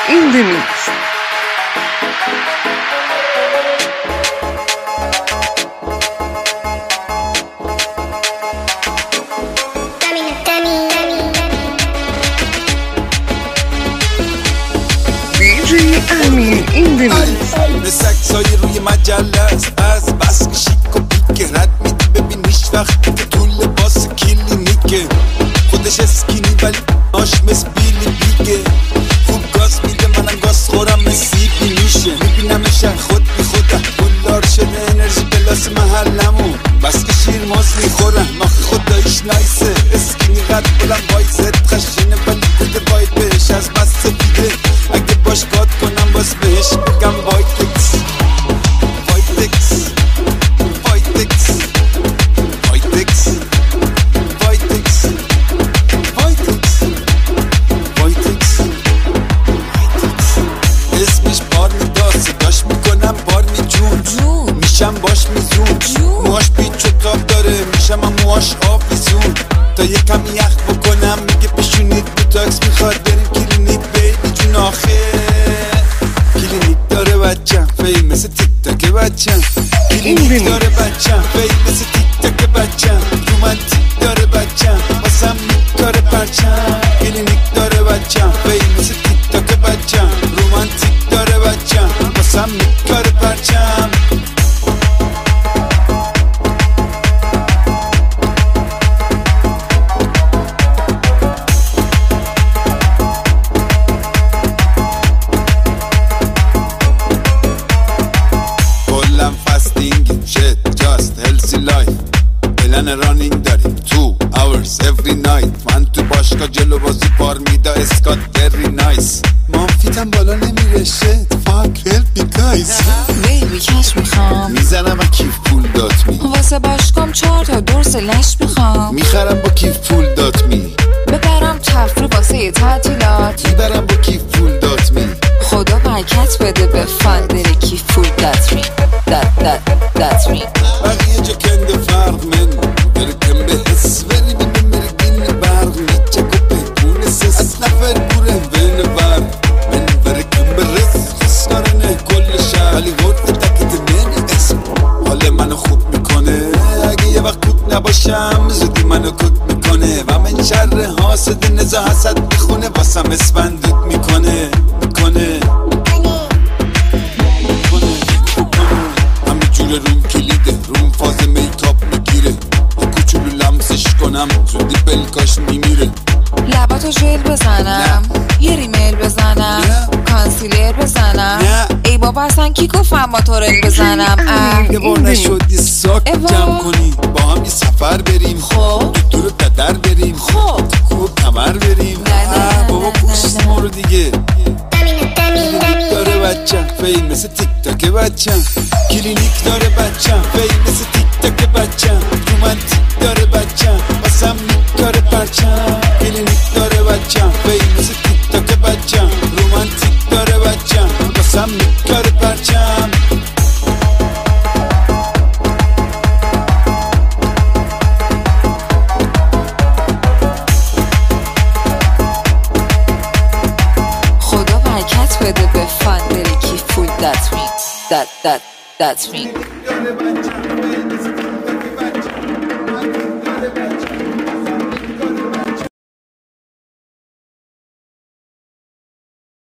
in the mix. DJ Amir in the mix. مثل سایه روی مجله از بس که شیک و پیکه رد میدی ببین هیچ وقت که تو لباس کلینیکه خودش اسکینی ولی آش مثل بیلی بیگه خوب گاز میده منم گاز خورم مثل سیبی میشه میبینمش خود بی خوده گلار شده انرژی بلاس محلمون بس که شیر ماز میخورم آخه خداییش نایسه اسکینی قد بلم وایزت خشنه ولی کده وایبش از بس سفیده اگه باش کات کنم باز بهش بگم وایتکس وایتکس وایتکس وایتکس وایتکس وایتکس وایتکس اسمش بار میداد صداش میکنم بار میجون میشم باش میزون موهاش پیچ و تاب داره میشم هم موهاش آفیزون تا یه کمی یخ بکنم میگه بشونید بوتاکس میخواد بریم کلینیک بیبی جون آخه کلینیک داره بچم فیل مثل تیک تاک بچم کلینیک داره بچم فیل مثل تیک تاک بچم رومانتیک داره بچم واسم میکاره پرچم کلینیک داره بچم فیل مثل تیک تاک بچم رومانتیک داره بچم واسم میکاره پرچم رانینگ داریم 2 hours every night من تو باشگاه جلو بازی پار میدا اسکات very nice مامفیتم بالا نمیره shit fuck help me guys بیبی کش میخوام میزنم با کیف پول دات می واسه باشگام 4 تا دورس لش میخوام میخرم با کیف پول دات می ببرم تفریح واسه تعطیلات میبرم با کیف پول دات می خدا برکت بده به فندر کیف پول دات می دات می بقیه جا کنده فرق من برکم به حس ولی به مرگین برق میچه و پیکون سس از نفر بوره بین برق من برکم به رس خسکارنه کل شهر ولی غرف تکت من اسم حال منو خوب میکنه اگه یه وقت خوب نباشم زودی منو کک میکنه و من شر حاسد نزا حسد میخونه واسم اسفندود میکنه همه جور روم کلیده روم فاز میکاپ میگیره کوچولو لمسش کنم زودی بلکاش میمیره لباتو ژل بزنم یه ریمیل بزنم کانسیلر بزنم ای بابا اصلا کی گفتم موتورل بزنم یه بار نشد یه ساک جمع کنی با هم یه سفر بریم خب دور ددر بریم خب خوب کمر بریم بابا پوست ما رو دیگه داره بچم فیل مثل تیک تاک بچم کلینیک داره بچم فیل مثل تیک تاک بچم رومانتیک داره بچم واسم میکاره پرچم کلینیک داره بچم فیل مثل تیک تاک بچم رومانتیک داره بچم واسم میکاره پرچم خدا برکت بده به فندر کیف پول دات می